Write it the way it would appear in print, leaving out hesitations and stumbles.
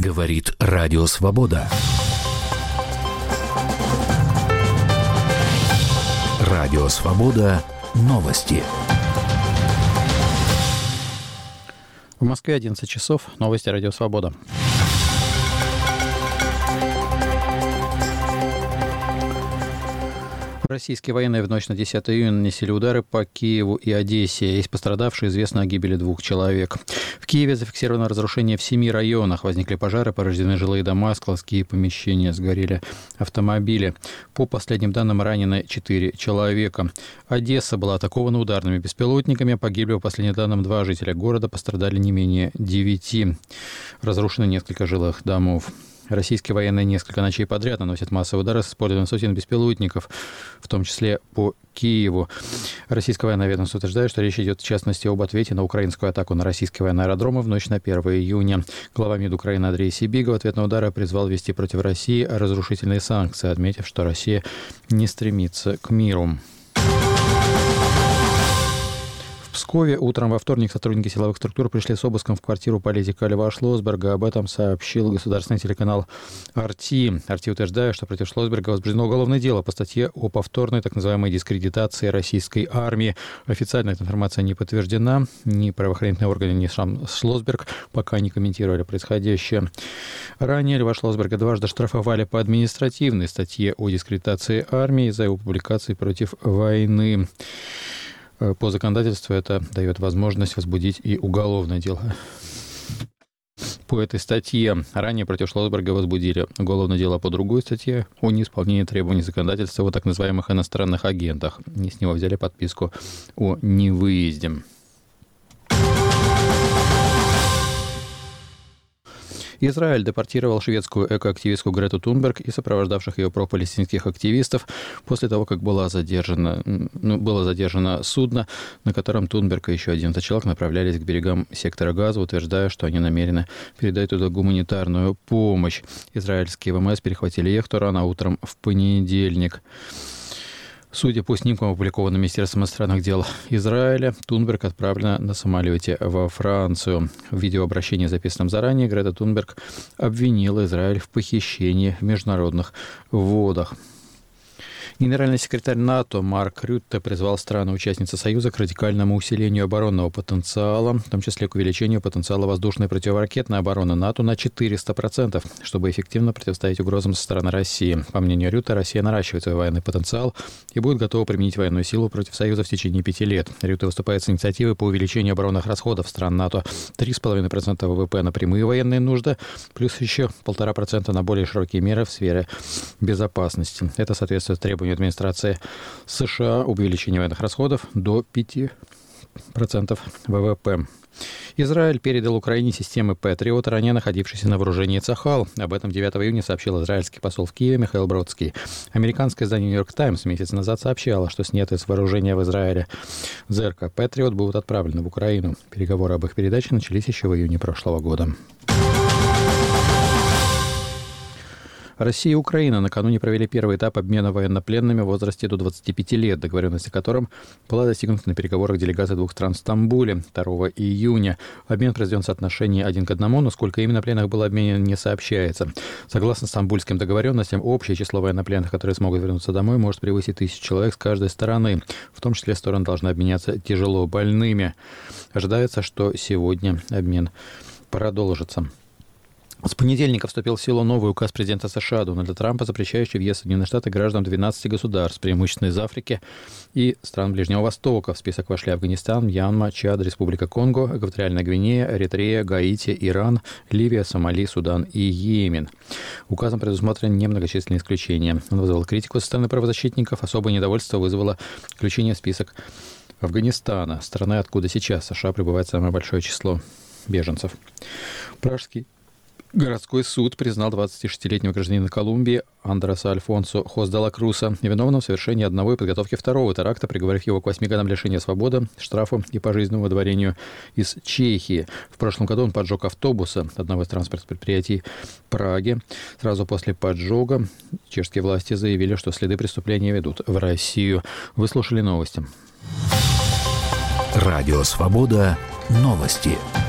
Говорит Радио Свобода. Радио Свобода. Новости. В Москве 11 часов. Новости Радио Свобода. Российские военные в ночь на 10 июня нанесли удары по Киеву и Одессе. Есть пострадавшие, известно о гибели 2 человек. В Киеве зафиксировано разрушение в 7 районах. Возникли пожары, повреждены жилые дома, складские помещения, сгорели автомобили. По последним данным, ранены 4 человека. Одесса была атакована ударными беспилотниками. Погибли, по последним данным, 2 жителя города, пострадали не менее 9. Разрушено несколько жилых домов. Российские военные несколько ночей подряд наносят массовые удары с использованием сотен беспилотников, в том числе по Киеву. Российское военное ведомство утверждает, что речь идет в частности об ответе на украинскую атаку на российские военные аэродромы в ночь на 1 июня. Глава МИД Украины Андрей Сибига в ответ на удары призвал ввести против России разрушительные санкции, отметив, что Россия не стремится к миру. В Пскове утром во вторник сотрудники силовых структур пришли с обыском в квартиру политика Льва Шлосберга. Об этом сообщил государственный телеканал «Арти». «Арти» утверждает, что против Шлосберга возбуждено уголовное дело по статье о повторной так называемой дискредитации российской армии. Официально эта информация не подтверждена. Ни правоохранительные органы, ни сам Шлосберг пока не комментировали происходящее. Ранее Льва Шлосберга дважды штрафовали по административной статье о дискредитации армии за его публикации против войны. По законодательству это дает возможность возбудить и уголовное дело. По этой статье ранее против Шлосберга возбудили уголовное дело по другой статье о неисполнении требований законодательства о так называемых иностранных агентах. И с него взяли подписку о невыезде. Израиль депортировал шведскую экоактивистку Грету Тунберг и сопровождавших ее пропалестинских активистов после того, как было задержано судно, на котором Тунберг и еще 11 человек направлялись к берегам сектора Газа, утверждая, что они намерены передать туда гуманитарную помощь. Израильские ВМС перехватили яхту рано утром в понедельник. Судя по снимкам, опубликованным Министерством иностранных дел Израиля, Тунберг отправлена на самолете во Францию. В видеообращении, записанном заранее, Грета Тунберг обвинила Израиль в похищении в международных водах. Генеральный секретарь НАТО Марк Рютте призвал страны-участницы Союза к радикальному усилению оборонного потенциала, в том числе к увеличению потенциала воздушной противоракетной обороны НАТО на 400%, чтобы эффективно противостоять угрозам со стороны России. По мнению Рютте, Россия наращивает свой военный потенциал и будет готова применить военную силу против Союза в течение 5 лет. Рютте выступает с инициативой по увеличению оборонных расходов стран НАТО 3,5% ВВП на прямые военные нужды, плюс еще 1,5% на более широкие меры в сфере безопасности. Это соответствует требованию администрации США об увеличении военных расходов до 5% ВВП. Израиль передал Украине системы Патриот, ранее находившиеся на вооружении Цахал. Об этом 9 июня сообщил израильский посол в Киеве Михаил Бродский. Американское издание «Нью-Йорк Таймс» месяц назад сообщало, что снятые с вооружения в Израиле ЗРК Патриот будут отправлены в Украину. Переговоры об их передаче начались еще в июне прошлого года. Россия и Украина накануне провели первый этап обмена военнопленными в возрасте до 25 лет, договоренность о котором была достигнута на переговорах делегаций 2 стран в Стамбуле 2 июня. Обмен произведен в соотношении 1 к 1, но сколько именно пленных было обменено, не сообщается. Согласно стамбульским договоренностям, общее число военнопленных, которые смогут вернуться домой, может превысить 1000 человек с каждой стороны. В том числе стороны должны обменяться тяжело больными. Ожидается, что сегодня обмен продолжится. С понедельника вступил в силу новый указ президента США Дональда Трампа, запрещающий въезд в Соединенные Штаты гражданам 12 государств, преимущественно из Африки и стран Ближнего Востока. В список вошли Афганистан, Мьянма, Чад, Республика Конго, Экваториальная Гвинея, Эритрея, Гаити, Иран, Ливия, Сомали, Судан и Йемен. Указом предусмотрены немногочисленные исключения. Он вызвал критику со стороны правозащитников. Особое недовольство вызвало включение в список Афганистана, страны, откуда сейчас США прибывает самое большое число беженцев. Пражский городской суд признал 26-летнего гражданина Колумбии Андреса Альфонсо Хос де ла Круса виновным в совершении одного и подготовке второго теракта, приговорив его к 8 годам лишения свободы, штрафу и пожизненному выдворению из Чехии. В прошлом году он поджег автобусы одного из транспортных предприятий Праги. Сразу после поджога чешские власти заявили, что следы преступления ведут в Россию. Вы слушали новости. Радио Свобода. Новости.